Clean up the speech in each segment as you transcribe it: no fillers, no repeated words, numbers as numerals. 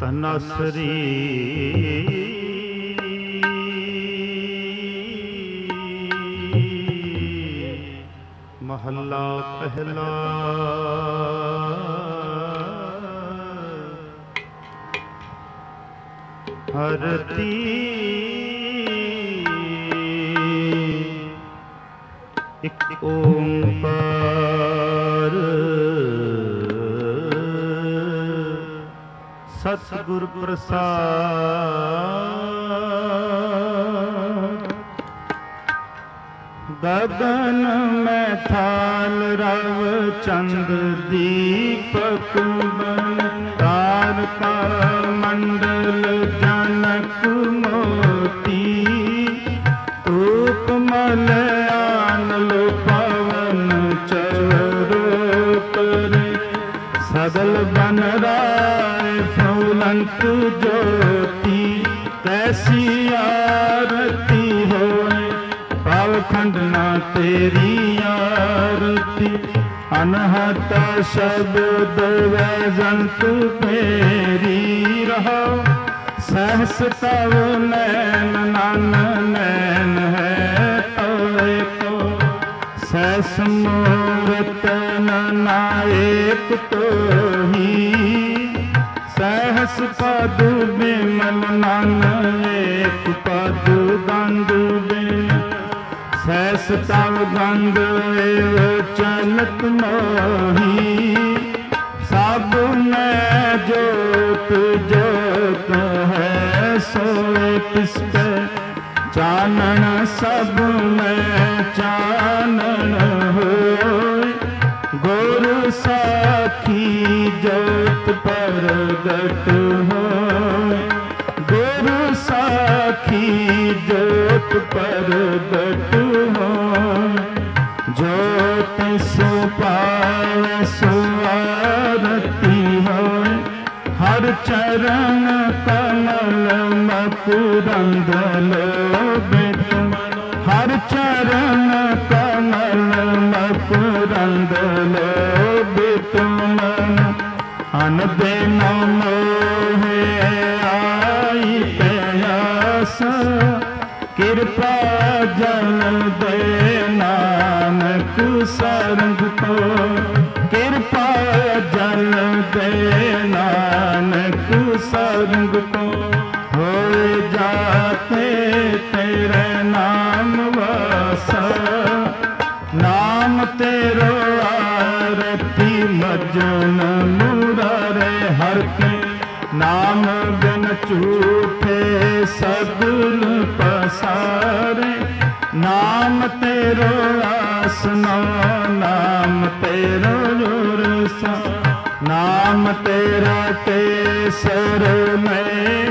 ਤਨਸਰੀ ਮਹੱਲਾ ਪਹਿਲਾ। ਹਰਤੀ ਇਕ ਓੰਕਾਰ ਸਤਿਗੁਰ ਪ੍ਰਸਾਦਿ। ਗਗਨ ਮੈਂ ਥਾਲ ਰਵ ਚੰਦ ਦੀਪਕ ਬਨ ਤਾਰਕਾ ਮੰਡਲ ਜਨਕ ਮੋਤੀ ਧੂਪ ਮਲਿਆਨ ਲੋ ਪਵਨ ਚਵਰੋ ਕਰੇ ਸਗਲ ਬਨ ਰਾਏ ਫੁਲੰਤ ਜੋਤੀ ਤੈਸੀ ਆਰਤੀ ਹੋਏ ਪਾਵਖੰਡ ਨਾ ਤੇਰੀ ਆਰਤੀ। ਅਨਹਤ ਸ਼ਬਦ ਵੈਜੰਤ ਮੇਰੀ ਰਹੋ ਸਹਸ ਤਵ ਨੈਨ ਨਨ ਨੈਨ ਹੈ ਤੋਏ ਕੋ ਸਹਸ ਮੂਰਤ ਨਾਇਕ ਤੋਹੀ ਸਹਸ ਪਦ ਬਿਮਲ ਨਨ ਏਕ ਪਦ ਗੰਧ ਬਿਨ ਸਹਸ ਤਵ ਗੰਧ ਏਵ ਚਲਤ ਮੋਹੀ ਸਭ ਮੈਂ ਜੋਤ ਜੋਤ ਹੈ ਸੋਏ ਤਿਸਕੈ ਚਾਨਣ ਸਭ ਮੈਂ ਚਾਨਣ ਹੋਏ ਗੁਰ ਸਾਖੀ ਜੋਤ ਪ੍ਰਗਟ ਹੋਏ ਗੁਰ ਸਾਖੀ ਜੋਤ ਪ੍ਰਗਟ ਹੋਏ ਜੋ ਤਿਸ ਪਾਵੈ ਸੋ ਆਰਤੀ ਹੋਏ ਹਰ ਚਰਨ ਕਮਲ ਮਕਰੰਦ ਲੋਭਿਤ ਹਰ ਚਰਨ ਕਮਲ ਮਕਰੰਦ ਲੋਭਿਤ ਮਨ ਅਨ ਬਿਨ ਮੋਹਿ ਆਈ ਪਿਆਸ ਕਿਰਪਾ ਜਨ ਦੇ ਨਾਨਕ ਸਰੰਗ ਕੋ ਕਿਰਪਾ ਜਨ ਦੇ ਨਾਨਕ ਸਰੰਗ ਕੋ ਹੋਏ ਜਾਤੇ ਤੇਰੇ ਨਾਮ ਵਾਸਾ ਨਾਮ ਤੇਰੋ ਆਰਤੀ ਮਜਨ ਮੁਰਾਰੇ ਹਰ ਕੇ ਨਾਮ ਬਿਨ ਝੂਠੇ ਸਗਲ ਪਸਾਰੇ ਨਾਮ ਤੇਰੋ ਆਸਨਾ ਨਾਮ ਤੇਰੋ ਰੁਰਸਾ ਨਾਮ ਤੇਰਾ ਕੇਸਰ ਮੈਂ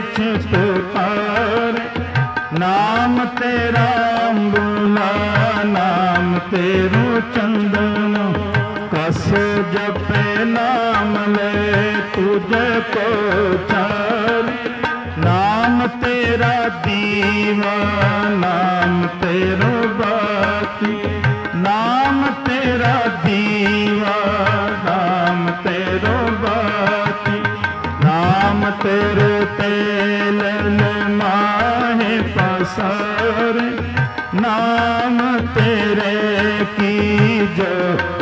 ਛੁਟਕਾਰੇ ਨਾਮ ਤੇਰਾ ਅੰਬੁਲਾ ਨਾਮ ਤੇਰੋ ਚੰਦਨ ਕਸ ਜਪੇ ਨਾਮ ਲੈ ਤੁਝੇ ਕੋ ਚਾਰੇ ਨਾਮ ਤੇਰਾ ਦੀਵਾ ਨਾਮ ਤੇਰੋ ਬਾਤੀ ਨਾਮ ਤੇਰਾ ਦੀਵਾ ਨਾਮ ਤੇਰੋ ਬਾਤੀ ਨਾਮ ਤੇਰੇ ਤੇਲ ਮਾਹੇ ਪਸਾਰੇ ਨਾਮ ਤੇਰੇ ਕੀ ਜੋ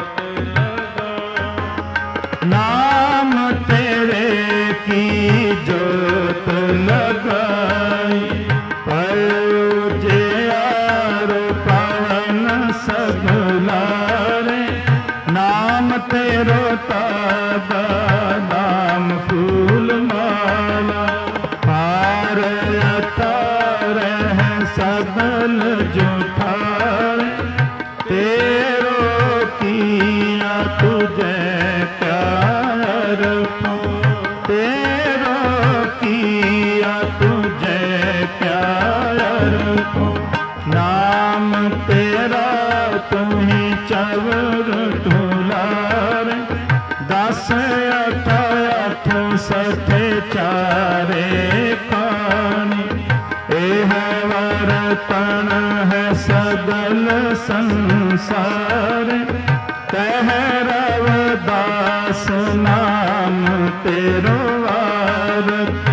ਨਾਮ ਤੇਰੇ ਕੀ ਜੋਤ ਲਗਾਈ ਪਇਓ ਜਿਆਰ ਪਵਨ ਸਗਲਾਰੇ ਨਾਮ ਤੇਰੋ ਤਾਬਾ ਨਾਮ ਫੂਲ ਮਾਲਾ ਪਾਰ ਅਤਾਰ ਹੈ ਸਗਲ ਜੁਠਾਰੇ ਤੇਰੋ ਕੀਆ ਤੁਝੇ ਪਿਆਰ ਤੇਰੋ ਕੀਆ ਤੁਝੇ ਪਿਆਰ ਨਾਮ ਤੇਰਾ ਤੁਹੀਂ ਚਵਰ ਤੁਲਾਰੇ ਦਸ ਅਠ ਅਠ ਸਠੇ ਚਾਰੇ ਪਾਣੀ ਇਹ ਵਰਤਨ ਹੈ ਸਗਲ ਸੰਸਾਰ ਤਹਿ ਰਵਦਾਸ ਨਾਮ ਤੇਰੋ ਵਾਰਤ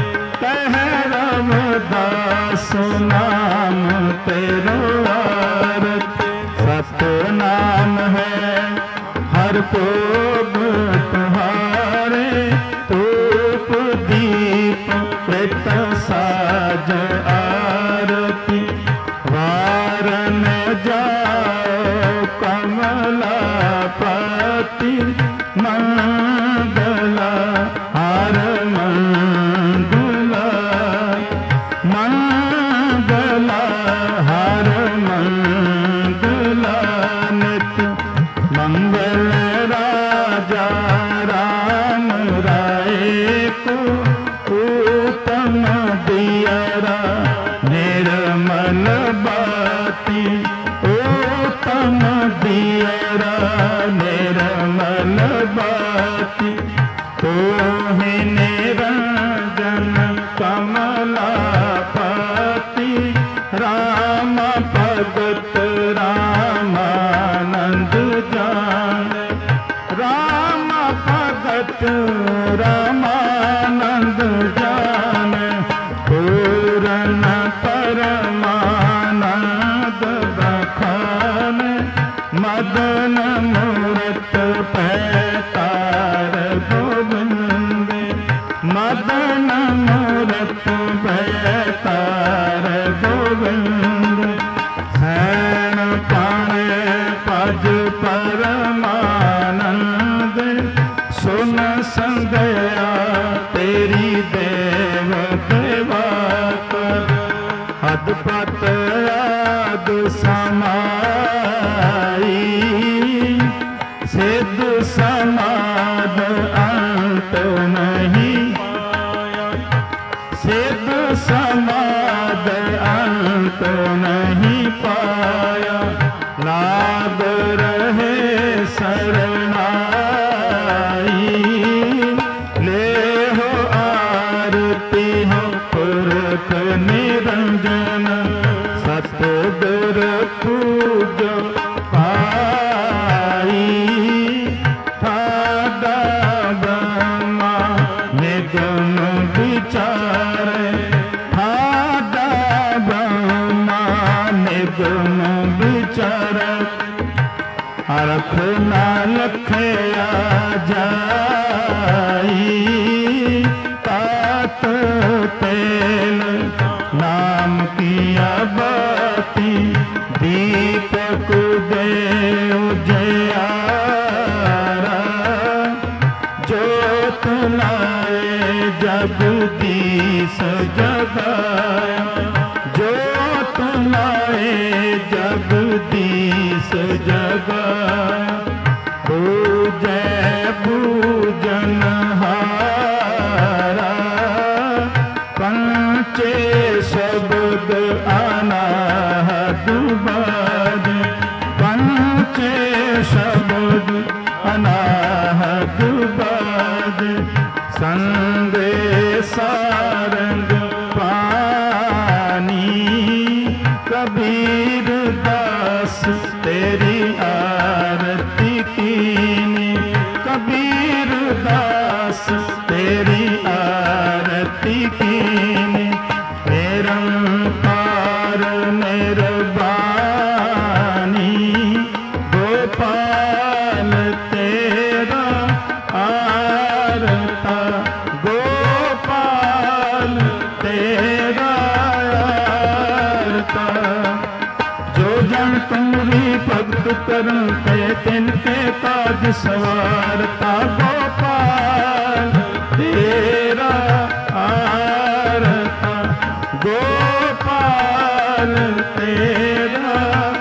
तू ही निरंजन कमलापति राम भगत रामानंद जान राम भगत रामानंद जान पूरन परमानंद बखान मदन मूरत पैतार गोविंद मदन मूरत पैतार गोविंद सैन पाणे पज परमानंद सुन संगया तेरी देव देवा कर अदपत आद समाई सिद्ध समाद अंत नहीं सिद्ध समाद अंत नहीं पाया लाग रहे शरणाई ले हो आरती हो पुरख निरंजन सतगुर पूजो पाई ठाडा ब्रह्मा निगम विचार ठाडा ब्रह्मा निगम विचार अरख ना लखया जाई तात तेल नाम किया बाती दीपक दे उजियारा जोत लाए जगदीश जगाया जोत लाए जगदीश जगाया पूजै पूजनहारा पंचे शब्द अनाहत बाद पंचे शब्द अनाहत बाद संगे सारंग पानी कबीर दास तेरी आरती कीनी कबीर दास तेरी आरती कीनी निरंकार निर्वाणी गोपाल तेरा आरता गोपाल तेरा आरता जो जन तुमरी भक्त करन ते तिनके काज सवारता गोपाल तेरा आरता गोपाल तेरा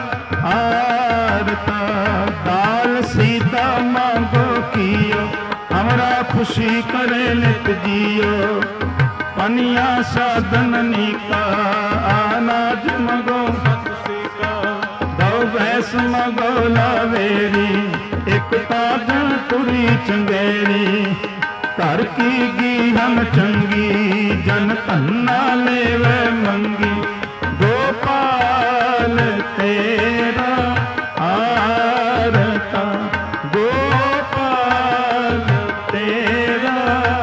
आरता दाल सीता मांगो कियो हमरा खुशी करे नित जियो पनिया साधन निका अनाज मगो दो भैंस मगो लावेरी एक ताजन तुरी चंगेरी घर की गीहन चंगी जन धन्ना लेवे मंगी गोपाल तेरा आरता गोपाल तेरा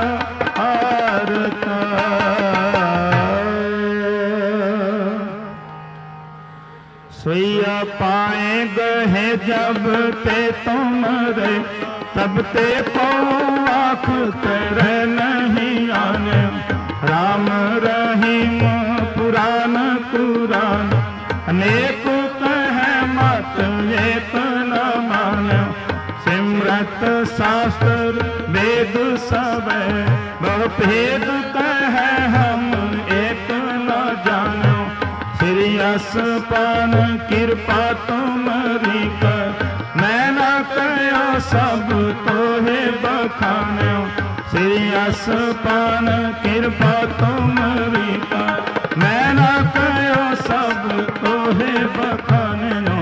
आरता सोया पाए गहे जब ते तुमरे तब ते को आँख तेरे नहीं आने राम रहीम पुराण पुराण अनेक कहे मत एक न माने सिमरत शास्त्र वेद सब बहु भेद कहे हम एक न जानो श्री असपान कृपा तुम्हारी कर मैं न कयो सब तोहे बखान्यो श्री असपान कृपा तुम्हारी कर मैं न कयो सब तोहे बखान्यो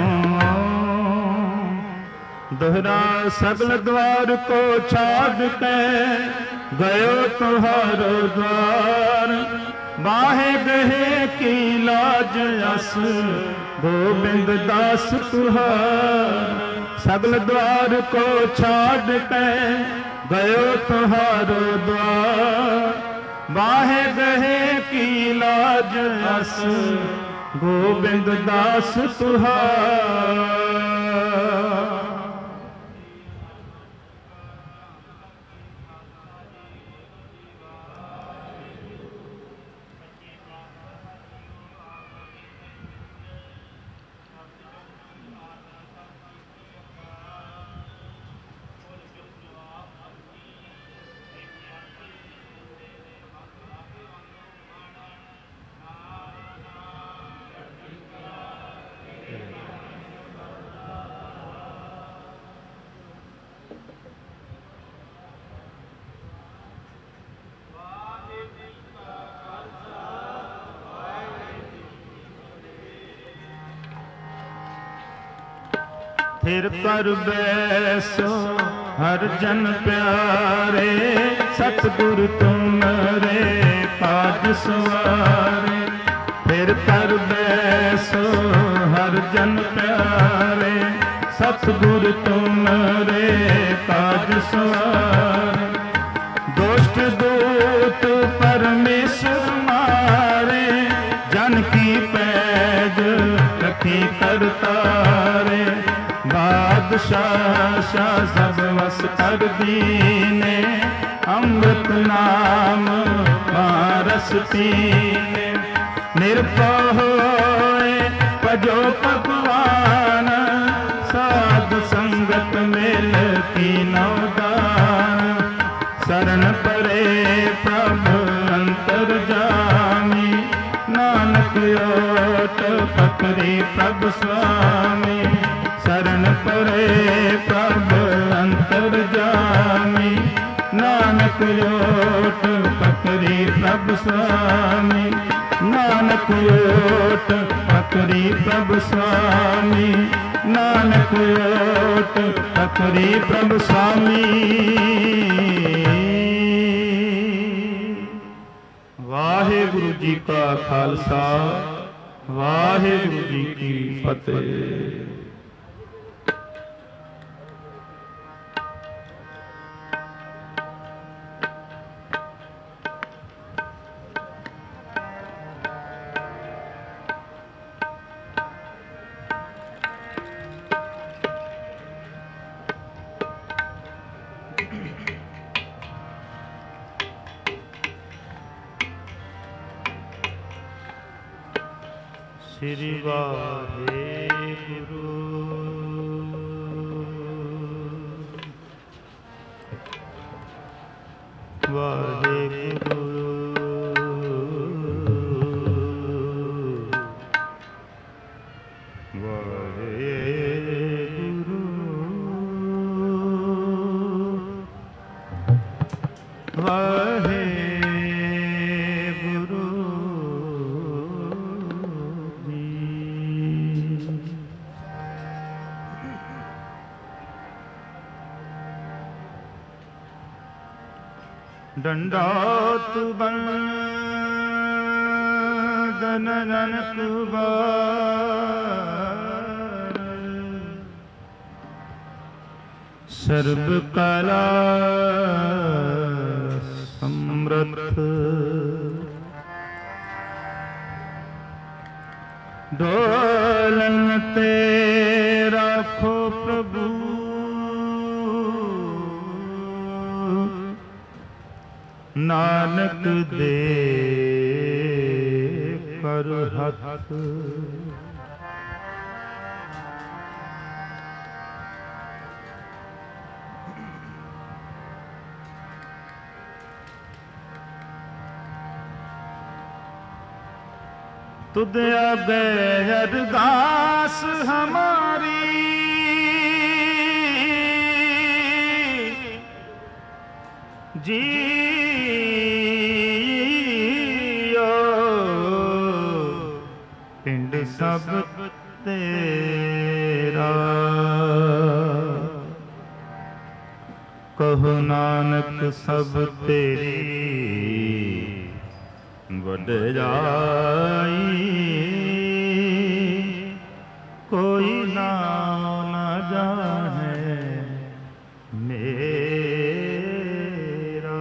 दोहरा सगल द्वार को छाड़ के गयो तुहारो द्वार। बाहे गहे की लाज अस गोबिंद दास तुहार। सगल द्वार को छाड़ के गयो तुहारो द्वार। बाहे गहे की लाज अस गोबिंद दास तुहार। फिर कर बैसो हर जन प्यारे। सतगुरु तुमरे पाद सवारे। फिर कर बैसो हर जन प्यारे। सतगुरु तुमरे पाद सवारे। दुष्ट दूत परमेश्वर मारे। जन की पैज रखी करतारे। बादशाह शाह सब वस कर दीने। अमृत नाम पारस पीने। निर्भय होए भजो भगवान। साधु संगत मिल कीनो दान। शरण परे प्रभु अंतर जामी। नानक ओट पकड़ी प्रभु स्वामी। शरण परे प्रभु अंतर जामी। नानक ओट पकड़ी प्रभु स्वामी। नानक ओट पकड़ी प्रभु स्वामी। नानक ओट पकड़ी प्रभु स्वामी। वाहिगुरु जी का खालसा वाहिगुरु जी की फतेह। श्री वाहेगुरु वाहेगुरु वाहेगुरु वाहेगुरु दंडोत बंदन जनक बार। सर्व कला समृद्ध डोलन ते राखो प्रभु। नानक दे कर हथ। तुद आगे अरदास हमारी। जियो पिंड सब तेरा। कहो नानक सब तेरी वडजाई, कोई नाम न जाने मेरा।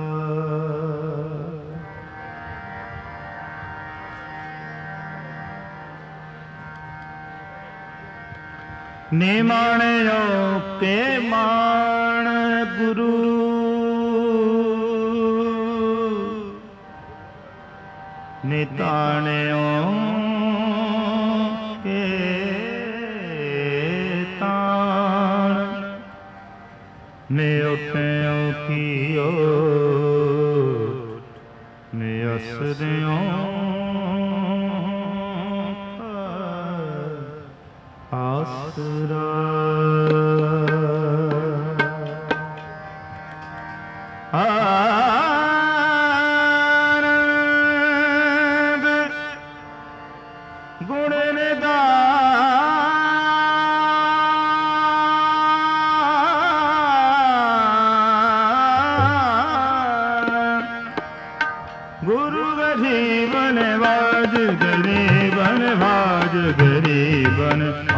निमाणियो के मान गुरु, निताणियो के ताण, निउठियो की ओट, निअसरियो आसरा। आनंद गुण निदान, गुरु गरीबन बाज गरीबन बाज गरीबन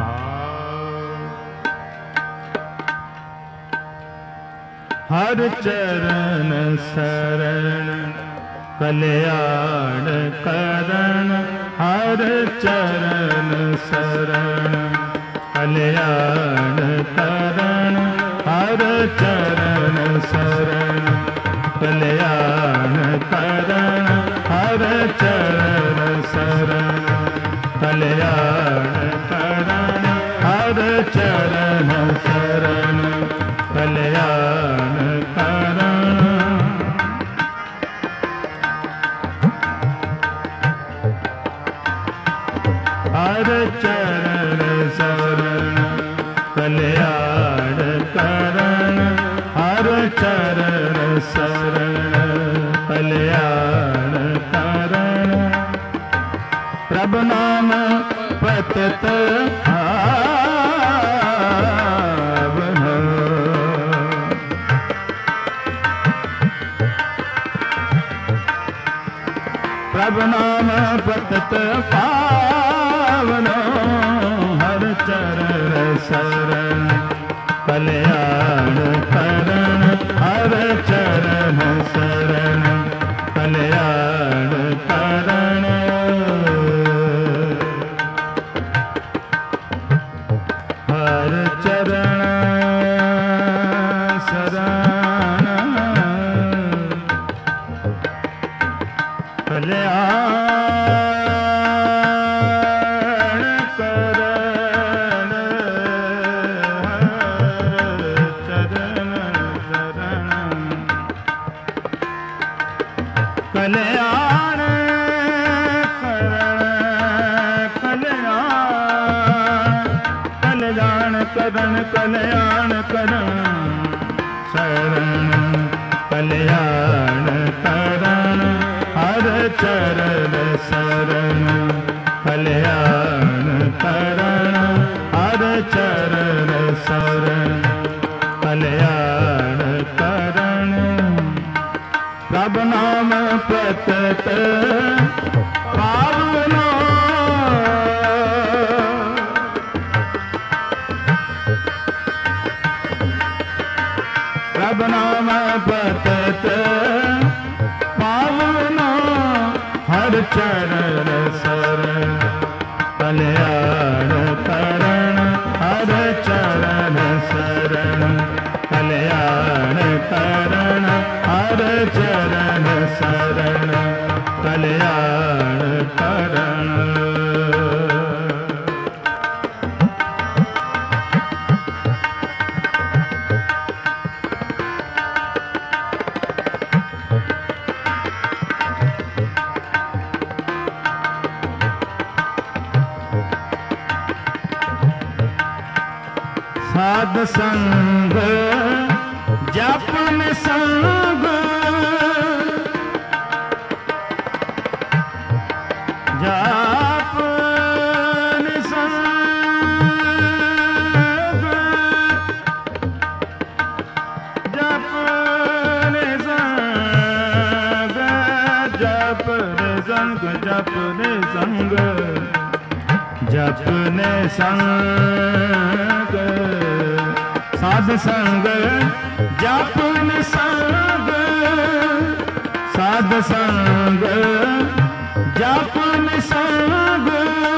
हर चरण शरण कल्याण करण, हर चरण शरण कल्याण करण, हर चरण शरण कल्याण करण, हर चरण शरण कल्याण करण, हर चरण शरण कल्याण करण। हर चरण शरण कल्याण करण, हर चरण शरण कल्याण करण। प्रभु नाम पतित पावन, प्रभु नाम पतित पावन, हर चरण शरण कल्याण करण, हर चरण शरण कल्याण करण। हर चरण शरण कल्याण करण, हर चरण शरण कल्याण करण, कल्याण कल्याण करण शरण कल्याण करण, हर चरण शरण कल्याण करण, हर चरण शरण कल्याण करण। प्रभु नाम पतित पावन, प्रभु नाम पतित पावन, हर चरण शरण कल्याण करण, हर चरण शरण कल्याण करण, हर चरण शरण कल्याण करण। साध संग जपन संग, जपन संग, जप ਸੰਗ ਜਪਨੇ ਸੰਗ ਜਪਨੇ ਸੰਗ ਸਾਧ ਸੰਗ ਜਪਨੇ ਸੰਗ ਸਾਧ ਸੰਗ ਜਪਨੇ ਸੰਗ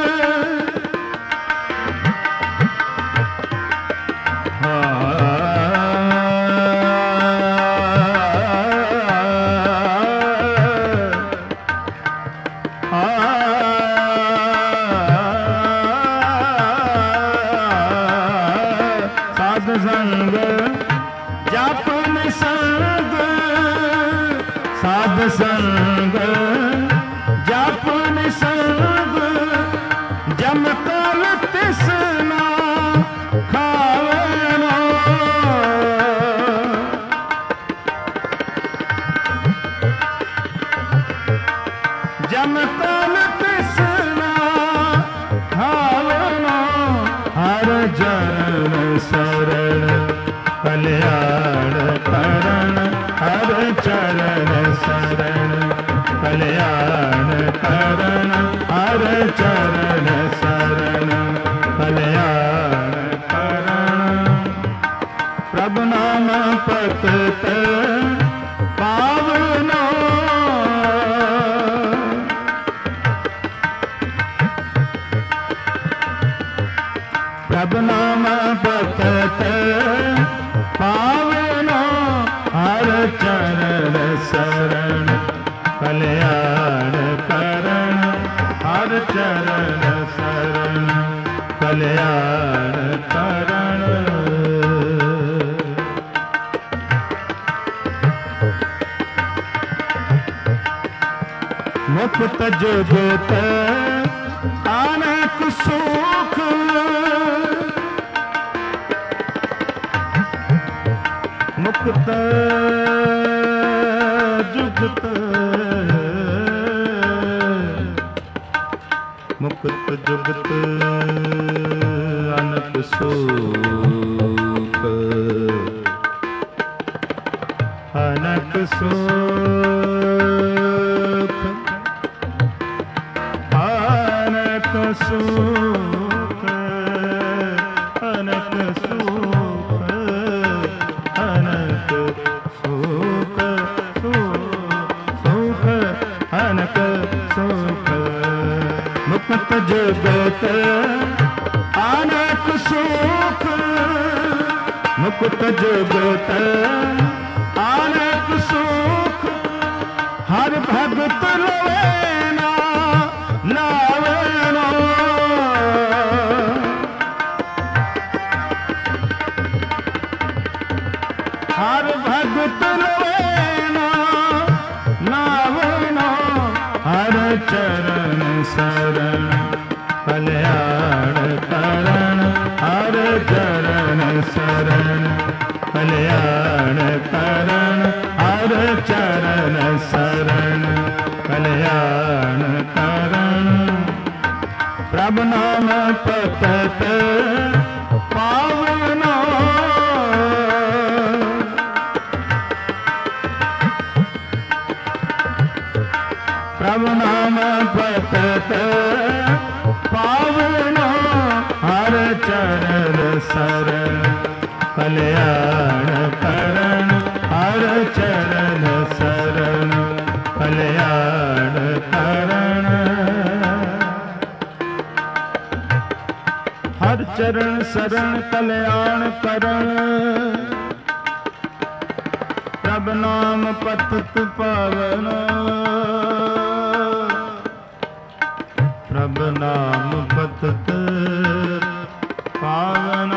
ਸੰਗ ਜਪਨ ਸੰਗ ਜਮ ਕਲ ਤਿਸਨਾ ਖਾਵਨਾ ਜਮ ਕਲ ਤਿਸਨਾ ਖਾਵਨਾ ਹਰ ਜਨ ਸਰਣ ਕਲਿਆਣ ਕਰਨ ਹਰ ਚਰਨ ਸਰਣ ਕਲਿਆਣ ਕਰਨ ਹਰ ਚਰਨ ਸਰਣ ਕਲਿਆਣ ਕਰਨ ਪ੍ਰਭ ਨਾਮ ਭਗਤ ਪਾਵਨੋ ਪ੍ਰਭ ਨਾਮ ਭਗਤ ਪਾਵਨੋ ਹਰ ਚਰਨ ਸਰਣ ਕਲਿਆਣ ਕਰਨ ਹਰ ਚਰਨ ਸਰਣ ਕਲਿਆਣ ਕਰਨ ਮੁਕਤ ਜੁਗਤ ਅਨੇਕ ਸੁਖ ਮੁਕਤ ਜੁਗਤ ਮੁਕਤ ਜੁਗਤ ਅਨਕ ਸੁਖ ਅਨਕ ਸੁਖ ਅਨਕ ਸੁਖ ਅਨਕ ਸੁਖ ਅਨਕ ਸੁਖ ਸੁਖ ਅਨਕ ਸੁਖ ਮੁਕਤ ਜਗਤ ਅਨਕ ਸੁਖ ਮੁਕਤ ਜਗਤ ਅਨਕ ਸੁਖ ਹਰ ਭਗਤ ਲਵੇ ਨਾ ਨਾਵੇ ਨਾ ਹਰ ਭਗਤ ਲਵੇ ਨਾ ਨਾਵੇ ਨਾ ਹਰ ਚਰਨ ਸਰਣ ਕਲਿਆਣ ਕਰਨ ਹਰ ਚਰਨ ਸਰਣ ਕਲਿਆਣ ਕਰਨ ਹਰ ਚਰਨ ਸਰਣ ਕਲਿਆਣ ਕਰਨ ਪ੍ਰਭ ਨਾਮ ਭਗਤ ਪਾਵਨੋ ਪ੍ਰਭ ਨਾਮ ਭਗਤ ਪਾਵਨੋ ਹਰ ਚਰਨ ਸਰਣ ਕਲਿਆਣ ਕਰਨ ਹਰ ਚਰਨ ਸਰਣ ਕਲਿਆਣ ਕਰਨ ਹਰ ਚਰਨ ਸਰਣ ਕਲਿਆਣ ਕਰਨ ਪ੍ਰਭ ਨਾਮ ਪਤਿਤ ਪਾਵਨ ਪ੍ਰਭ ਨਾਮ ਪਤਿਤ ਪਾਵਨ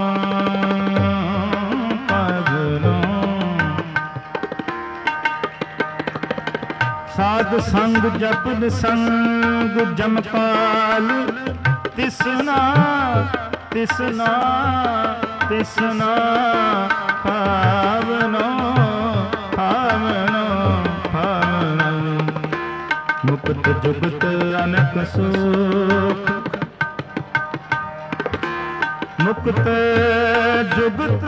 ਸਾਧ ਸੰਗ ਜਪਨ ਸੰਗ ਜਮਕਾਲ ਤਿਸਨਾ ਤਿਸਨਾ ਤਿਸਨਾ ਭਾਵਨੋ ਭਾਵਨੋ ਭਾਵਨੋ ਮੁਕਤ ਜੁਗਤ ਅਨਕ ਸੁਖ ਮੁਕਤ ਜੁਗਤ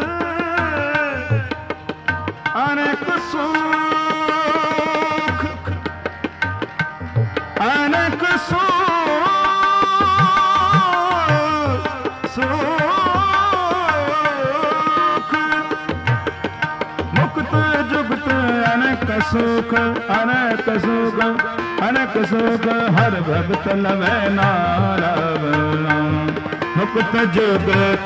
ਅਨਕ ਸੁਖ अनेक सुख अनेक सुख अनेक सुख हर भगत लवै नारायण मुक्त जुगत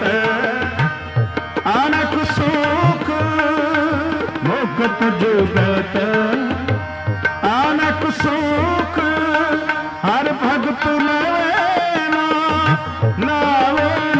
अनेक सुख मुक्त जुगत अनेक सुख हर भगत लवै नारायण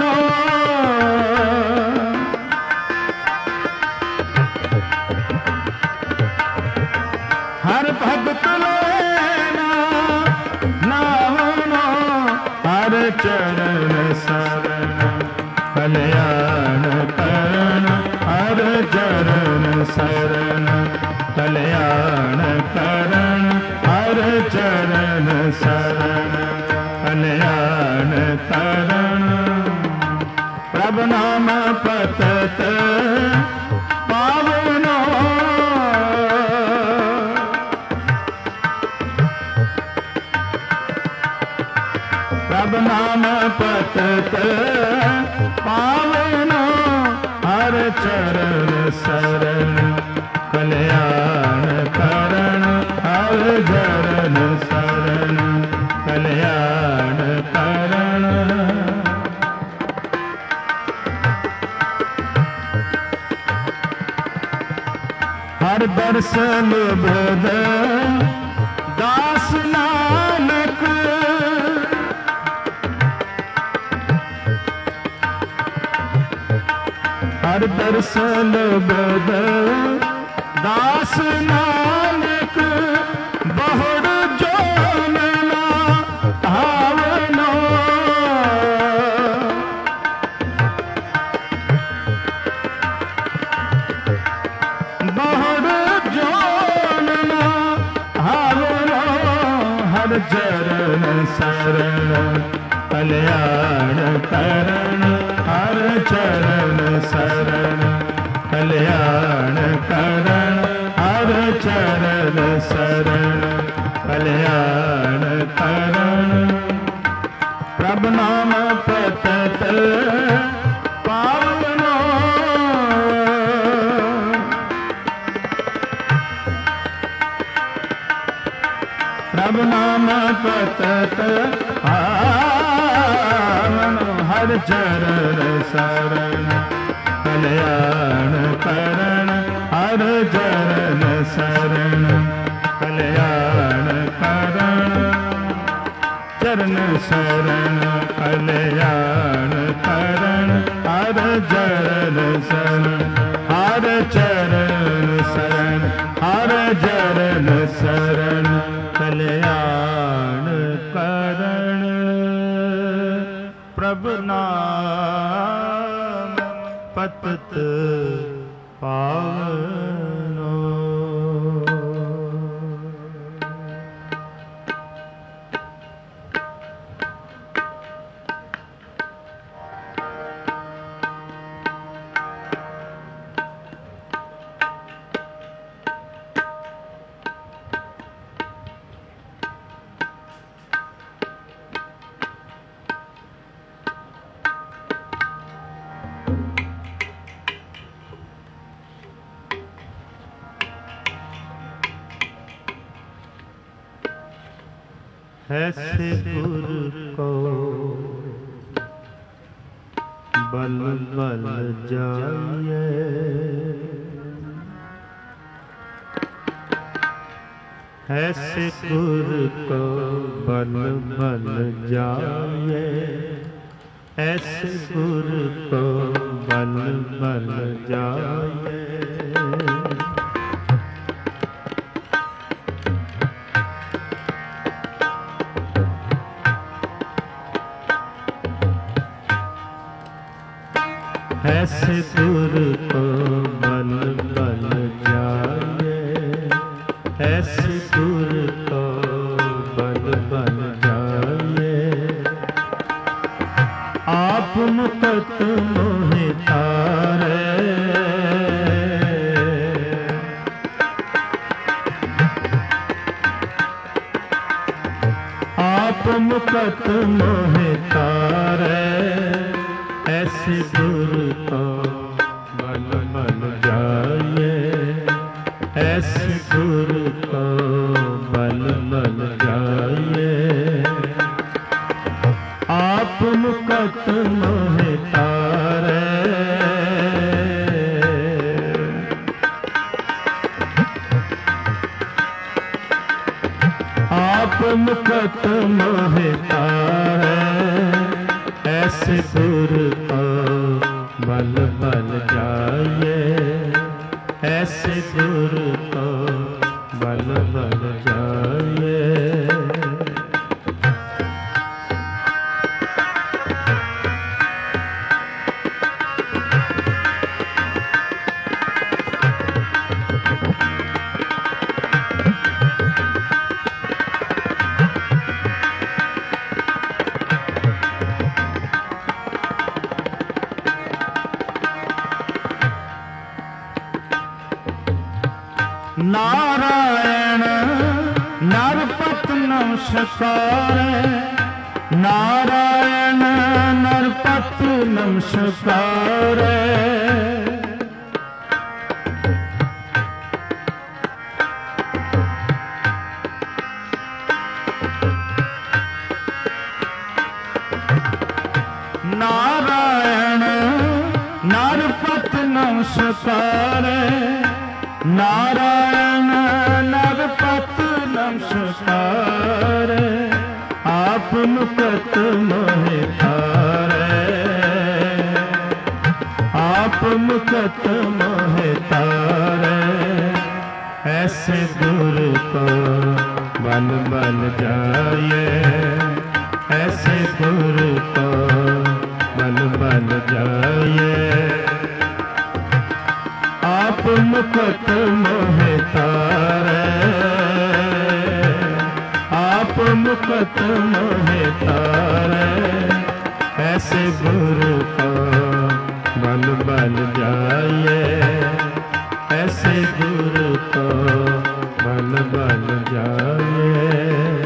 हर भगत लेना नाम हर चरण शरण कल्याण करण हर चरण शरण कल्याण करण हर चरण शरण कल्याण करण प्रभु नाम पतत पावनो प्रभु नाम पतत पावनो हर चरण शरण कल्याण करण हर चरण शरण कल्याण करण हर दर्शन बुध दास नानक हर दर्शन बुध दास नानक बहुड़ जोनना भावनो बहुड़ जोनना भावनो हर चरण शरण कल्याण करण हर चरण शरण कल्याण करण हर चरण शरण कल्याण करण प्रभु नाम पतत पावनो प्रभु नाम पतत पावनो हर चरण शरण कल्याण करण हर चरण शरण कल्याण करण चरण शरण कल्याण करण हर चरण शरण हर चरण शरण हर चरण शरण कल्याण करण प्रभु नाम पतत पावनो ऐसे गुरु को बल बल जाइए ऐसे गुरु को बल बल जाइए ऐसे गुरु को बल बल जाइए ऐसे गुरु को बल बल जाइए ऐसे गुरु को बल बल जाइए आप मुकत मोहि तारे आप मुकत मोहि तारे ऐसे गुरु को बल बल जाइए ऐसे गुर को बल बल जाइए, आप मुकत मोहे तारे। आप मुकत मोहे तारे, ऐसे गुर को बल बल जाइए, ऐसे गुर को बल बल जाइए। नारायण नरपत नमस्कार, नारायण नरपत नमस्कार। नारायण नरपत नमस्कार, नारायण नरपत नमस्कार। आप मुकत मोहे तारे, आप मुकत मोहे तारे, ऐसे गुर को बल बल जाइए, ऐसे गुर को बल बल जाइए। आप मुकत मोहे तारे, आप मुकत मोहे तारे, ऐसे गुरु को बल बल जाइए, ऐसे गुरु को बल बल जाइए।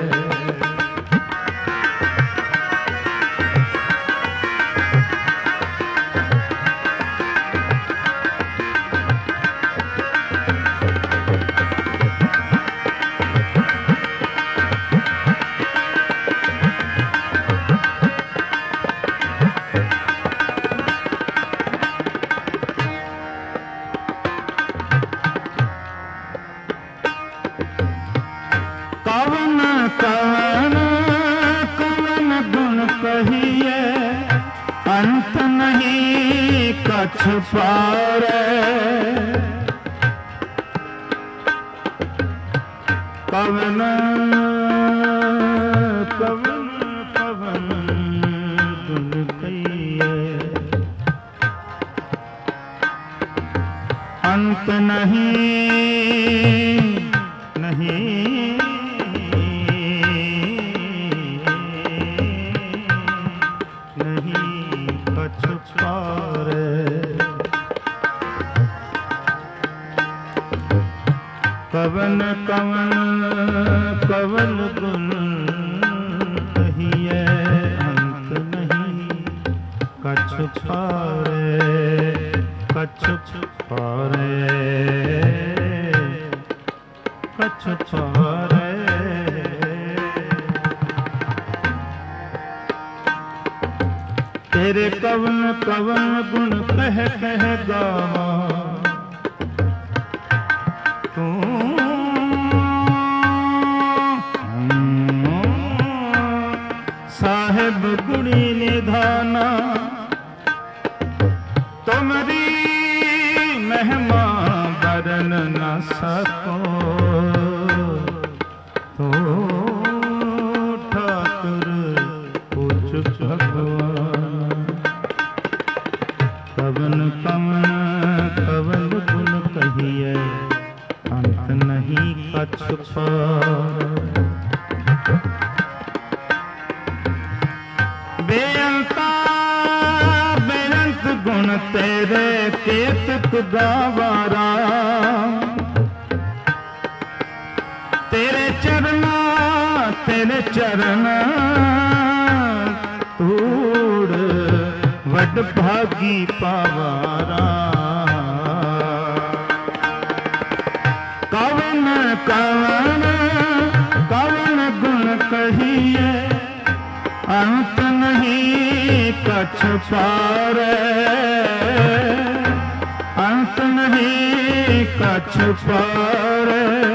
कवन कवन कवन गुण कहिए, अंत नहीं कछु पारे। कवन कवन कवन गुण कहिए, अंत नहीं कछु पारे। कवन कवन कवन गुण कहिए, अंत नहीं कछु पारे, कछु पारे, कछु पारे। तेरे कवन कवन गुण कह कह गावा, तू साहिब गुणी निधाना। तुम्हारी महिमा बरन न सको, तो ठाकुर पूछ भगवान। कवन कवन कवन गुण कहिए, अंत नहीं कछु पार। बेअंता बेअंत गुण तेरे केतक गावारा। तेरे चरण तूड़ वड भागी पावारा। कवन कवन कवन गुण कहिए, अंत नहीं कछ पारे, अंत नहीं कछ पारे।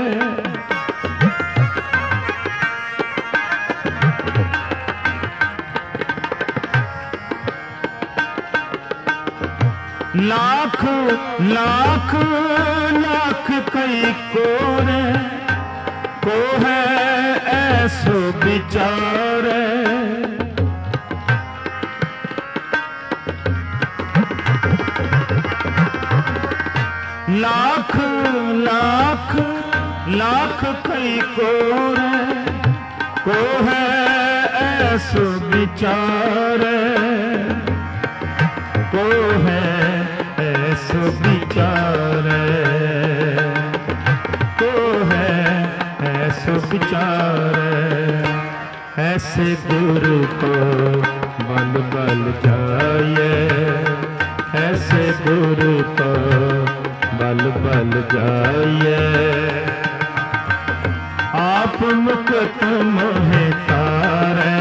लाख लाख लाख कई कोरे, को है ऐसो विचारे। लाख लाख लाख कई कोरे, को है ऐसो विचारे, को है ऐसो विचारे, को है ऐसो विचारे। ऐसे गुरु को बल बल जाए, ऐसे गुरु को बल बल जाए। आप मुकुट मोहे तारे,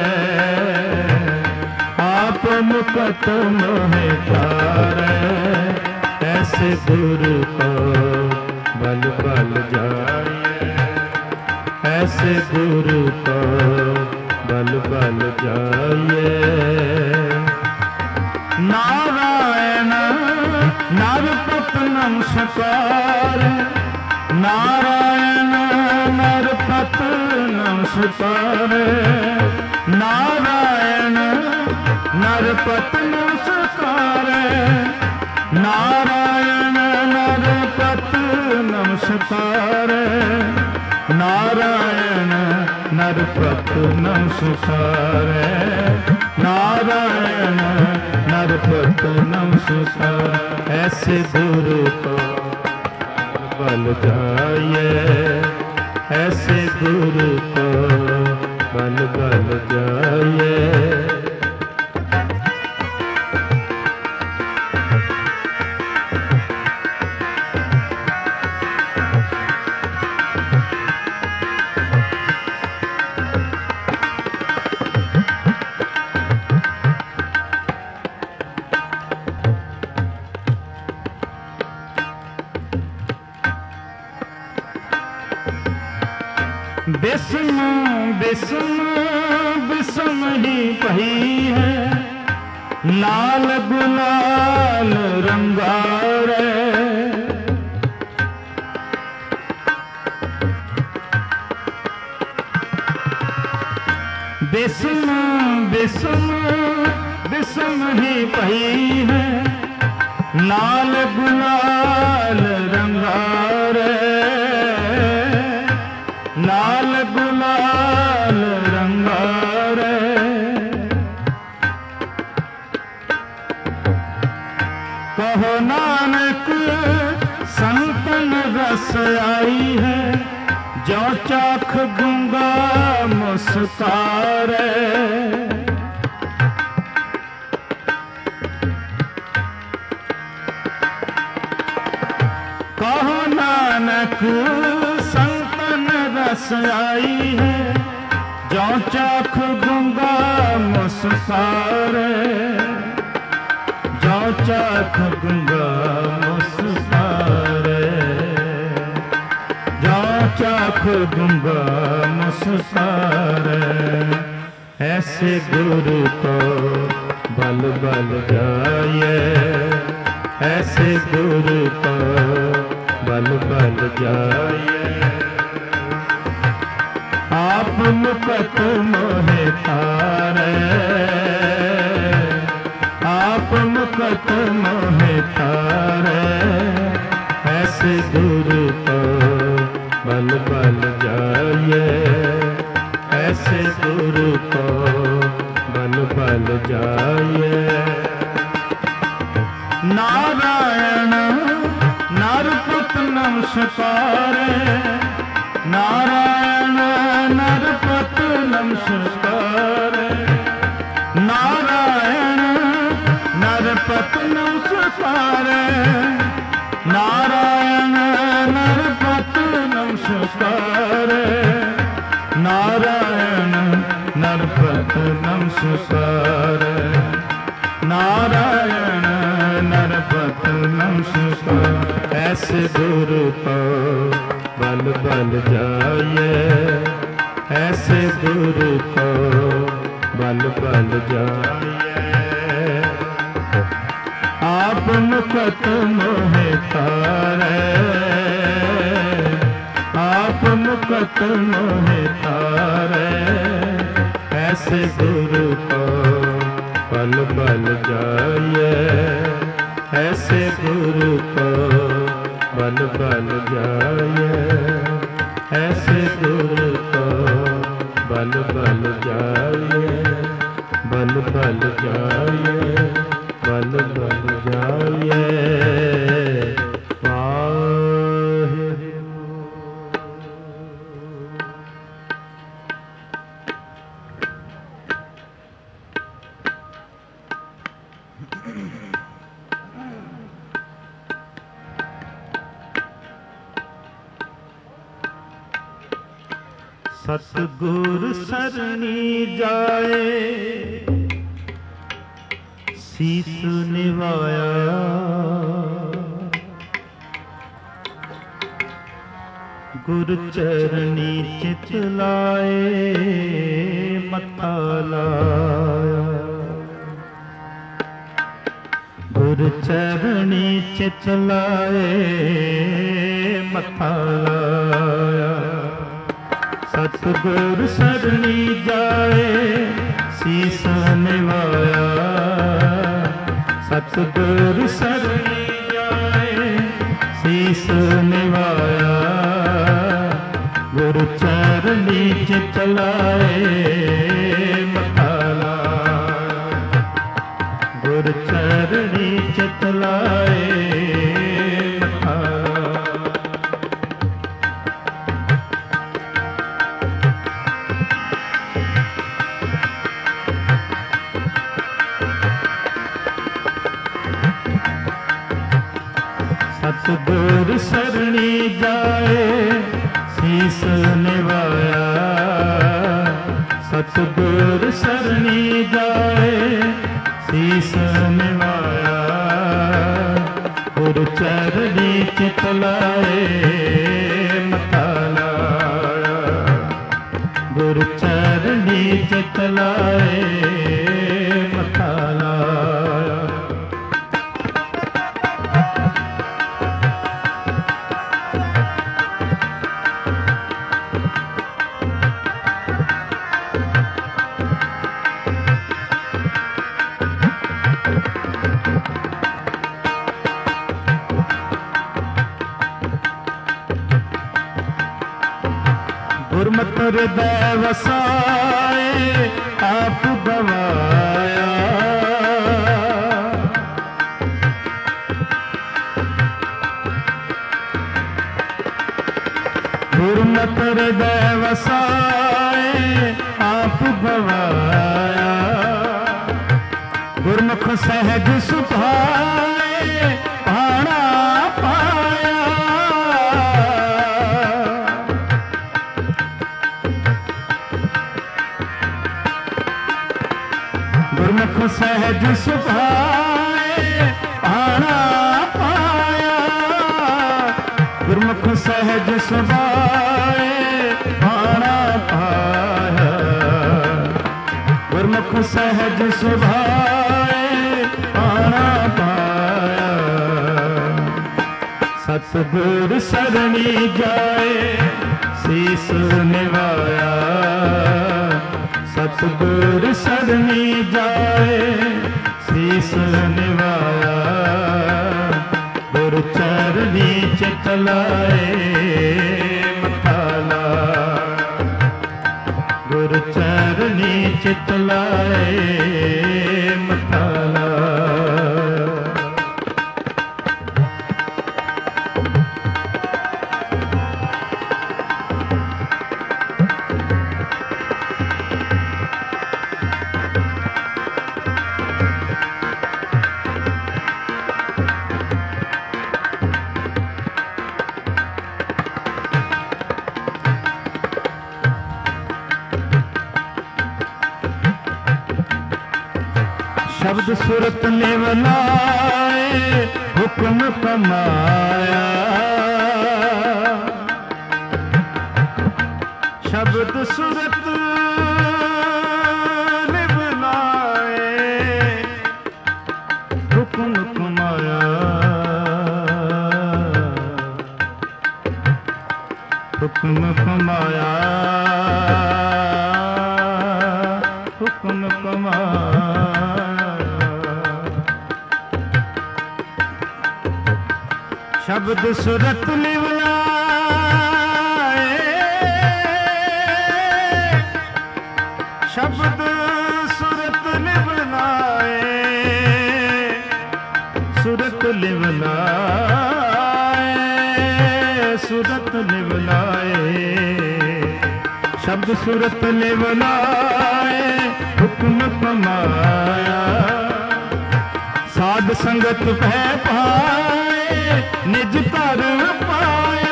आप मुकुट मोहे तारे। ऐसे गुरु को बल बल जाए, ऐसे गुरु को बल बल जाए। नारायण नरपत नमस्कार, नारायण नरपत नमस्कार, नारायण नरपत नमस्कार, नारायण नरपत नमस्कार, नारायण नरपत नमस्कार, नारायण नरपत नमस्कार। ऐसे गुरु को बल जाए, ऐसे गुरु को बल बल जाए। बिस्म बिस्म बिस्म ही पही है, लाल गुलाल रंगारे। बिस्म बिस्म बिस्म ही पही है, लाल गुलाल रंगारे, लाल गुलाल रंगारे। कहो नानक संतन रस आई है, जो चाख गूंगा मुस्कारे। कहो नानक रस आई है, जो चाख गूंगा मुस्कारे, जो चाख गूंगा मुस्कारे, जो चाख गूंगा मुस्कारे। ऐसे गुरु को बल बल जाए, ऐसे गुरु को बल बल जाए। आप मुकुट मोहे तारे, आप मुकुट मोहे तारे। ऐसे गुरु को बल बल जाए, ऐसे गुरु को बल बल जाए। नारायण नरपत नमस्कार, नारायण नरपत नमस्कार, नारायण नरपत नमस्कार, नारायण नरपत नमस्कार। नमस्कार नारायण नरपत नमस्कार नारायण नरपत नमस्कार ऐसे गुरु को बल बल जाइए ऐसे गुरु को बल बल जाइए आप मुकत मोहे तारे आप मुकत मोहे तारे ऐसे गुरु को बल बल जाइए ऐसे गुरु को बल बल जाइए ऐसे गुरु को बल बल जाइए बल बल जाइए बल बल जाइए सतगुर सरनी जाए शीस निवाया गुरु चरनी चित लाए मथा लाया गुरु चरनी चित लाए मथा लाया सतगुर सरनी जाए शीस निवाया सतगुर सरनी जाए शीस निवाया गुरु चरनी चित लाए मथा लाया गुरु चरनी चित लाए मथा सतगुर सरनी जाए शीस निवाया सतगुर सरनी जाए शीस निवाया गुरु चरनी चित लाए मथा लाया गुरु चरनी चित लाए मथा लाया गुरमत हृदय वसाए आप गवाया गुरमत हृदय वसाए आप गवाया गुरमुख सहज सुभाए भाणा पाया गुरमुख सहज सुभाए भाणा पाया गुरमुख सहज सुभाए भाणा पाया गुरमुख सहज सुभाए भाणा पाया सतगुर सरनी जाए शीस निवाया सतगुर सरनी जाए शीस निवाया गुरु चरनी चित लाए मथा लाया गुरु चरनी चित लाए मथा लाया शब्द सूरत निवलाए हुक्म कमाया, शब्द सूरत निवलाए हुक्म कमाया, हुक्म कमाया, हुक्म कमाया। शब्द सूरत निवलाए, शब्द सूरत निवलाए, सूरत निवलाए, सूरत निवलाए, शब्द सूरत निवलाए हुक्म कमाया। साध संगत भै पाए निज घर पाया,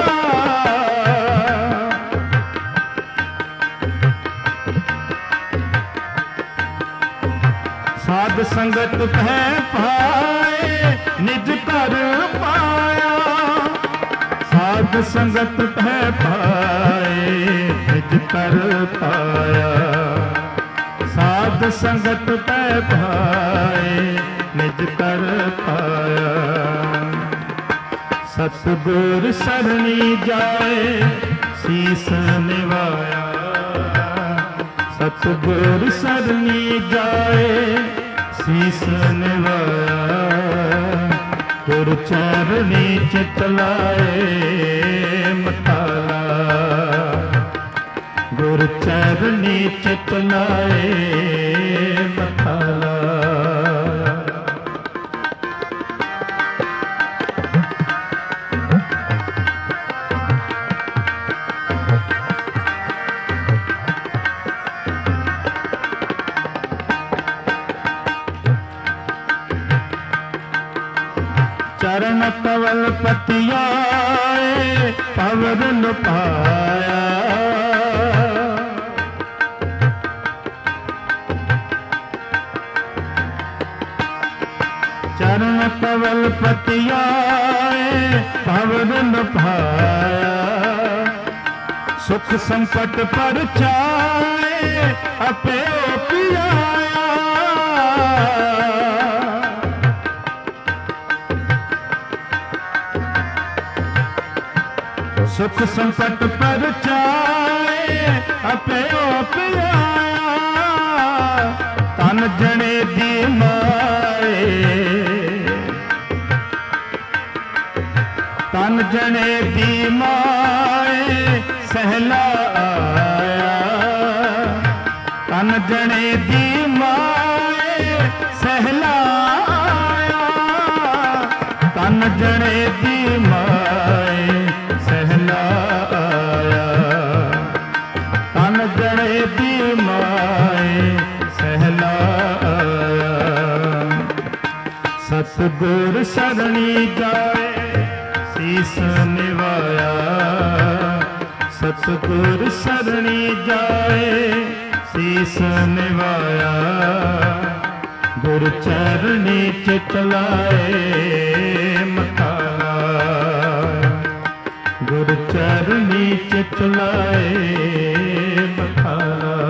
साध संगत भै पाए निज घर पाया, साध संगत भै पाए निज घर पाया, साध संगत भै पाए निज घर पाया। सतगुर सरणी जाए शीस निवाया, सतगुर सरणी जाए शीस निवाया, गुर चरणी चित लाए मठाला, गुर चरणी चित लाए मठाला। चरण कवल पतियाए पवर न पाया, चरण कवल पतियाए पवर न पाया, सुख संपट पर चाए अपे पियाया, सुख संपट पर चाए अपे पियाया, तन जने दी माए, तन जने दी माए सहला आया, तन जने दी माए सहला आया, तन जने दी माए सहला आया, तन जने दी माए सहला आया। सतगुर सरणी जाए शीस निवाया, सतगुर सरणी जाए शीस निवाया, गुर चरणी चित लाए मठाला, गुर चरणी चित लाए मठाला,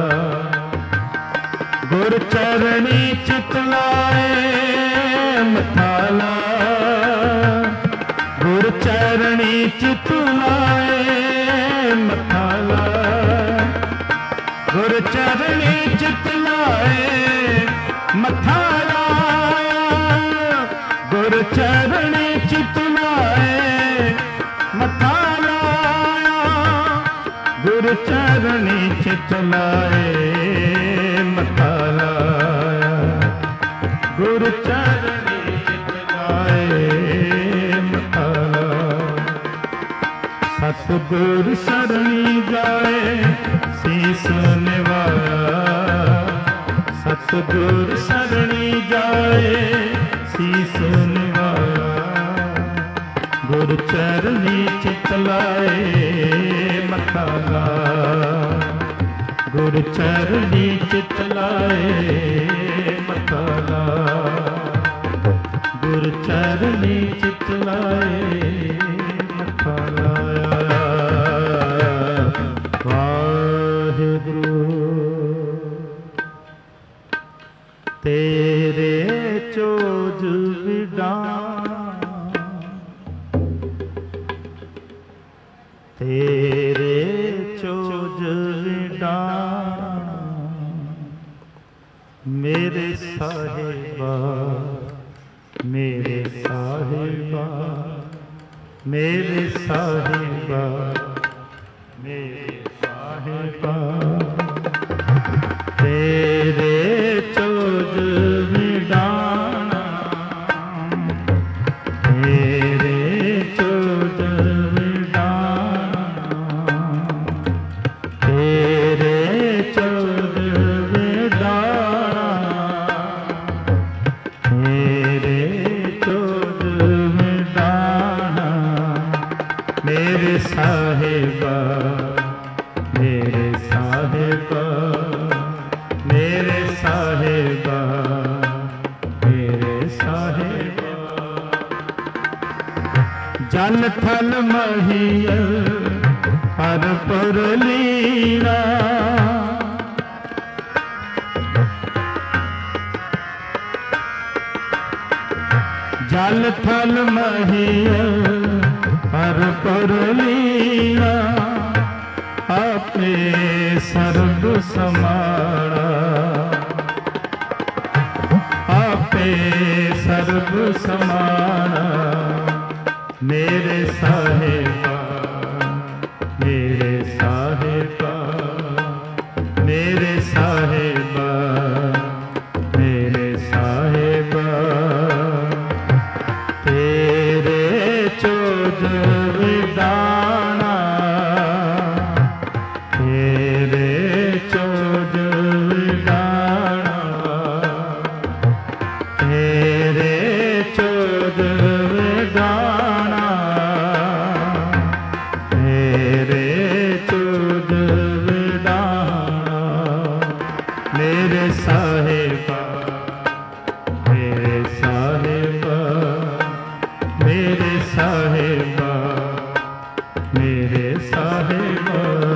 गुर चरणी चित लाए मठाला, गुर चरणी चित लाए मठाला, गुर चरणी चित लाए मठाला, गुर चरणी चित लाए मठाला, गुर चरणी चित लाए मठाला, गुर चरणी चित लाए मठाला। सतगुर सरणी जाए शीस निवाया, सतगुर सरणी जाए शीस निवाया, गुर चरणी चित लाए मठाला, गुर चरणी चित लाए मठाला। चरनी चित लाए मथा लाया। वाहिगुरु तेरे चोज विडान, तेरे चोज विडान मेरे साहिबा, मेरे साहिबा, मेरे साहिबा, मेरे साहिबा। तेरे चोज विडाना, तेरे चोज विडाना, तेरे चोज विडाना, तेरे चोज विडाना मेरे साहिबा, मेरे साहिबा, मेरे साहिबा, मेरे साहिबा। जल थल महियल हर पर लीला, जल थल महियल हर पर लीला। आपे सर्व समाना, आपे सर्व समाना मेरे साहिबा, मेरे साहिबा, मेरे साहिबा, मेरे साहिबा। तेरे चोज विडाना, तेरे चोज विडाना, तेरे चोज विडाना, तेरे चोज विडाना मेरे साहिबा, मेरे साहिबा, मेरे साहिबा, मेरे साहिबा।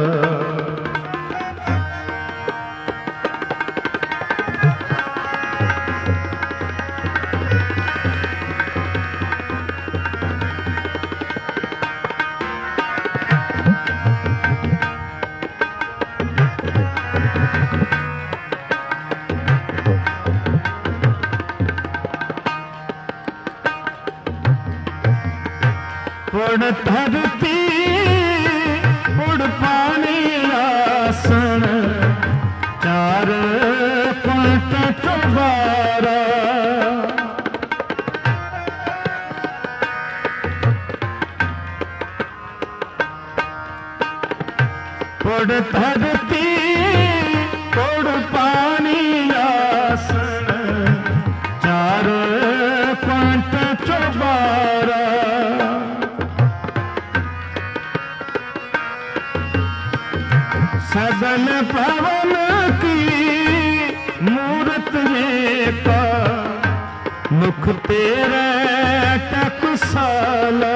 उड़ धरती उड़ पानी आसन, चार पंथ चौबारा। उड़ धरती उड़ पानी आसन, चार पंथ चौबारा। सदन पवन की मूरत एक, मुख तेरे टकसाला।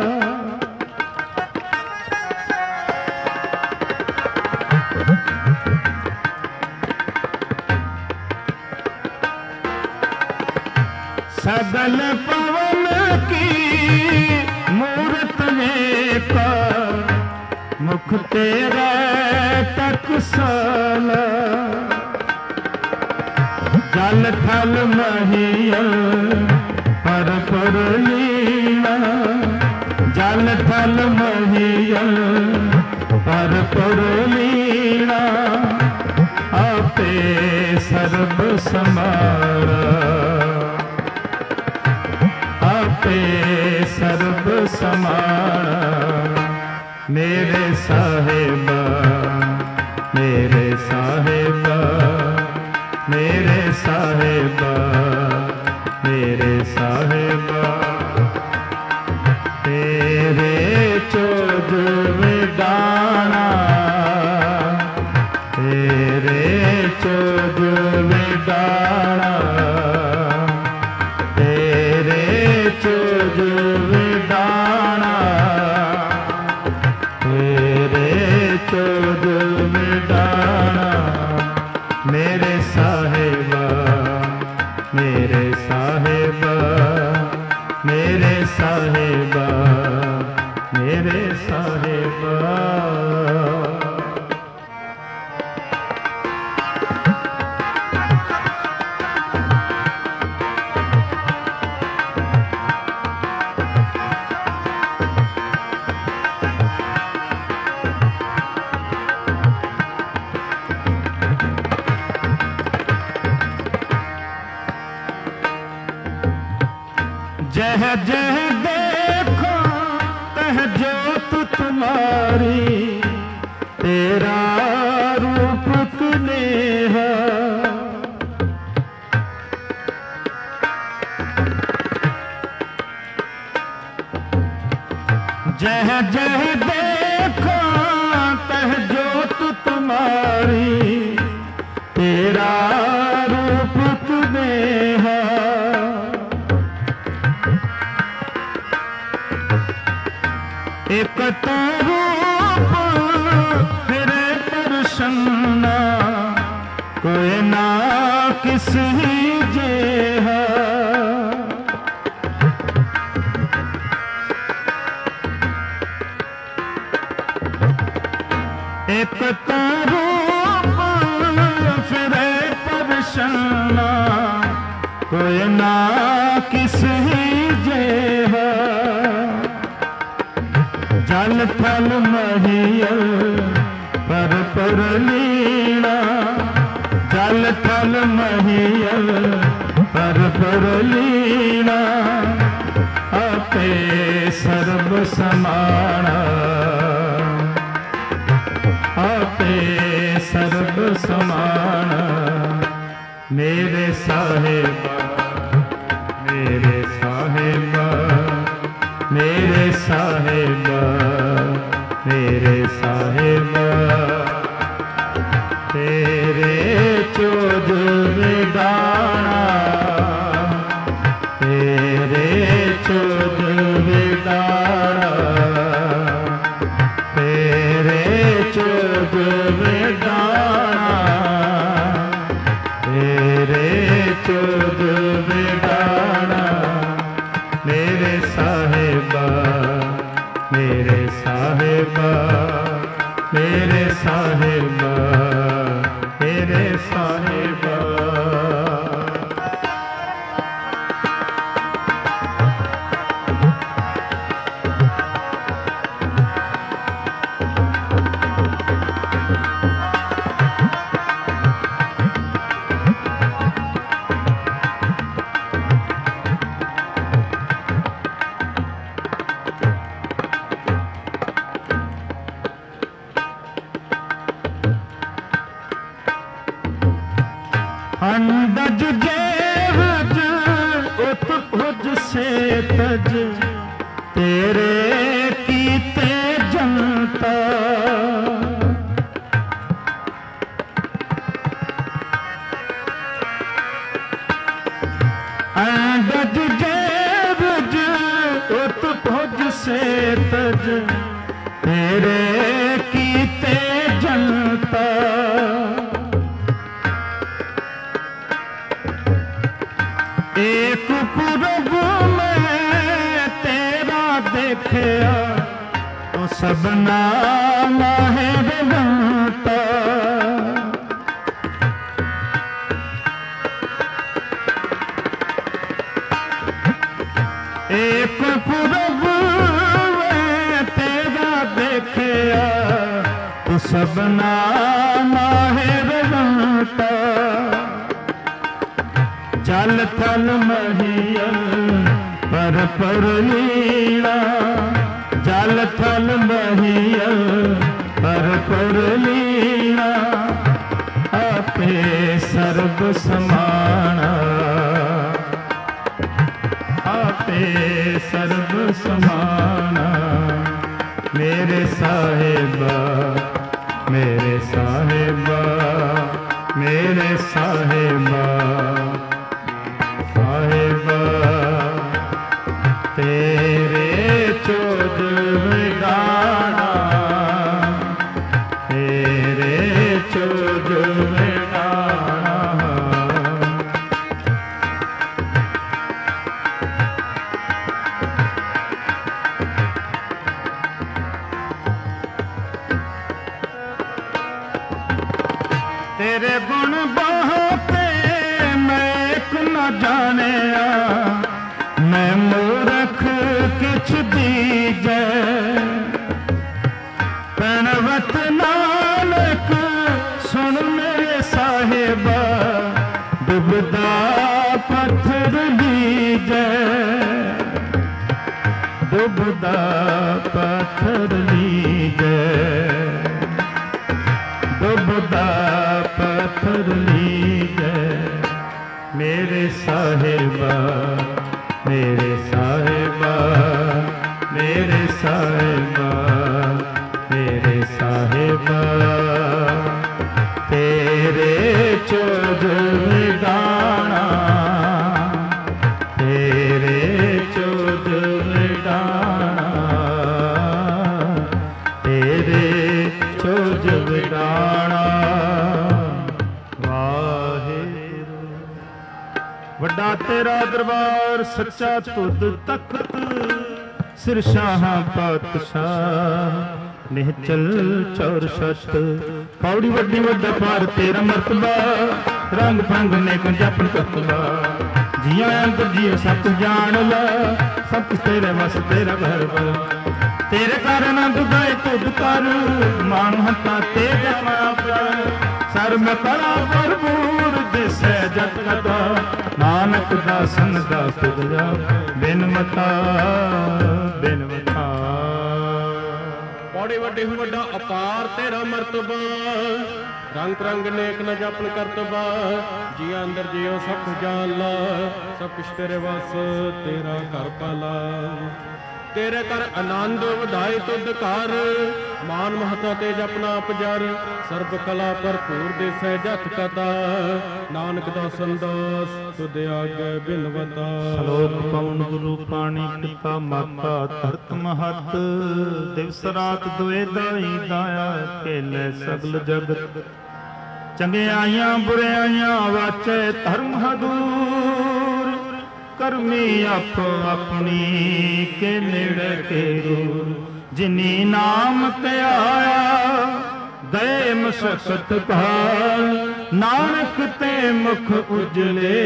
सदन पवन की मूरत एक, मुख तेरा टकसाला। जल थल महियल पर लीला, जल थल महियल पर लीला। आपे सर्व समारा, आपे सर्व समारा मेरे साहिबा, मेरे साहिबा, मेरे साहिबा, मेरे साहिबा। तेरे चोज विडाना, तेरे चोज विडाना, तेरे जह देखो तह जोत तुम्हारी, तेरा रूप कुनेहा। जह जह देखो तह जोत तुम्हारी, तेरा रूप कुनेहा। एक तो रूप फिरे परसन्ना, कोई ना किस ही जेहा। एक तो रूप फिरे परसन्ना, कोई ना किस ही जेहा। जल थल महियल पर लीना, जल थल महियल पर लीना। आपे सर्व समाना, आपे सर्व समाना। मेरे साहिबा, मेरे साहिबा, मेरे साहिबा, मेरे साहिबा। तेरे चोज विदाना, तेरे चोज विदाना, तेरे चोज विदाना, तेरे चोज विदाना। मेरे साहिबा, मेरे साहिबा, मेरे साहिबा, मेरे साहिबा। अंदज जेवज उत उज से तज, तेरे कीते जनता। अंदज जेवज उत उज से तज, तेरे कीते जनता। एक पूरब में तेरा देखया, तो सबना है बनता। एक पूरब में तेरा देखया, तो सबना है बनता। जल थल महियल पर लीना, जल थल महियल पर लीना। आपे सर्व समाना, आपे सर्व समाना। मेरे साहिबा, मेरे साहिबा, मेरे साहिबा, साहिबा। तेरे चोज विदाना, तेरे चोज विदाना। तेरे गुण बहुते मैं एक न जानिया, मैं मूरख किछ दीजे। प्रणवत नानक सुन मेरे साहिबा, डुबदा पत्थर लीजे। ਡੁੱਬਦਾ ਪੱਥਰ ਲੀਜੈ, ਡੁੱਬਦਾ ਪੱਥਰ ਲੀਜੈ। ਮੇਰੇ ਸਾਹਿਬਾ, ਮੇਰੇ ਸਾਹਿਬਾ, ਮੇਰੇ ਸਾਹਿਬਾ, ਮੇਰੇ ਸਾਹਿਬਾ, ਤੇਰੇ ਚੋਜ ਵਿਡਾਣਾ, ਤੇਰੇ ਚੋਜ ਵਿਡਾਣਾ, ਤੇਰੇ ਚੋਜ ਵਿਡਾਣਾ। ਵਾਹਿਗੁਰੂ ਵੱਡਾ ਤੇਰਾ ਦਰਬਾਰ, ਸੱਚਾ ਤੁਧ ਤਖਤ, ਸਿਰ ਸ਼ਾਹਾਂ ਪਾਤਸ਼ਾਹ, ਨਿਹਚਲ ਚੌਰ ਸਤ। ਪੌੜੀ ਵੱਡੀ ਵੱਡਾ ਪਾਰ ਤੇਰਾ ਮਰਤਬਾ, ਰੰਗ ਭੰਗ ਨੇਕ ਜਪਨ ਕਰਤਬਾ। ਜੀਆਂ ਅੰਤ ਜੀਓ ਸਭ ਕੁਝ ਜਾਣ ਲਾ, ਸਭ ਕੁਝ ਤੇਰੇ ਵਸ ਤੇਰਾ ਘਰ ਬਲ। ਤੇਰੇ ਘਰ ਆਨੰਦ ਗਏ ਤੁਧ ਕਰ, ਮਾਨ ਹੱਥਾਂ ਤੇ ਜਪਾ ਪਰ। ਸਰਬ ਕਲਾ ਭਰਪੂਰ ਦਿਸੈ ਜਤ ਕਦਾ, ਨਾਨਕ ਦਾਸਨ ਦਾ ਤੁਧ ਜਾ। ਬਿਨ ਮਤਾ, ਬਿਨ ਮਤਾ। ਪੌੜੀ ਵੱਡੀ ਵੱਡਾ ਅਪਾਰ ਤੇਰਾ ਮਰਤਬਾ, ਰੰਗ ਰੰਗ ਨੇਕ ਨ ਜਪਨ ਕਰਤਬਾ। ਜੀਆਂ ਅੰਦਰ ਜਿਉ ਸਭ ਕੁਝ ਜਾਣ ਲਾ, ਸਭ ਕੁਛ ਤੇਰੇ ਵਸ ਤੇਰਾ ਘਰ ਪਾਲਾ। ਤੇਰੇ ਕਰ ਆਨੰਦ ਵਧਾਏ ਤੁਧ ਘਰ, ਮਾਨ ਮਹਤਾ ਤੇ ਜਪਨਾ ਅਪਜਰ। ਸਰਬ ਕਲਾ ਭਰਪੂਰ ਦਿਸੈ ਜਤ ਕਦਾ, ਨਾਨਕ ਦਾਸਨ ਦਾਸ ਤੁਧ ਆਗੇ ਬਿਨਵਤਾ। ਸ਼ਲੋਕ ਪਵਨ ਗੁਰੂ ਪਾਣੀ ਪਿਤਾ ਮਾਤਾ ਧਰਤ ਮਹਤ। ਦਿਵਸ ਰਾਤ ਦੁਇ ਦਾਈ ਦਾਇਆ, ਖੇਲੇ ਸਗਲ ਜਗਤ। ਚੰਗਿਆਈਆਂ ਬੁਰਿਆਈਆਂ ਵਾਚੈ ਧਰਮ ਹਦੂਰ। ਕਰਮੀ ਆਪੋ ਆਪਣੀ ਕੇ ਨੇੜੇ ਕੇਰੂ। ਜਿਨੀ ਨਾਮ ਤੇ ਆਇਆ ਗਏ ਮਸਕਤ ਭਾਲ। ਨਾਨਕ ਤੇ ਮੁਖ ਉਜਲੇ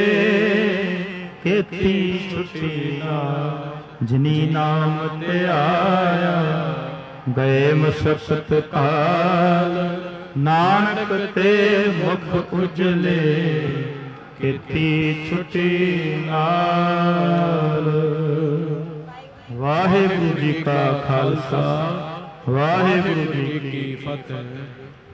ਕੀਤੀ ਛੁਟੀ ਨਾ। ਜਿਨੀ ਨਾਮ ਤੇ ਆਇਆ ਗਏ ਮਸਕਤ ਕਾਲ। ਨਾਨਕ ਤੇ ਮੁਖ ਉਜਲੇ ਕੀਤੀ ਛੁਟੀ ਨਾਲ। ਵਾਹਿਗੁਰੂ ਜੀ ਕਾ ਖਾਲਸਾ, ਵਾਹਿਗੁਰੂ ਜੀ ਕੀ ਫਤਿਹ।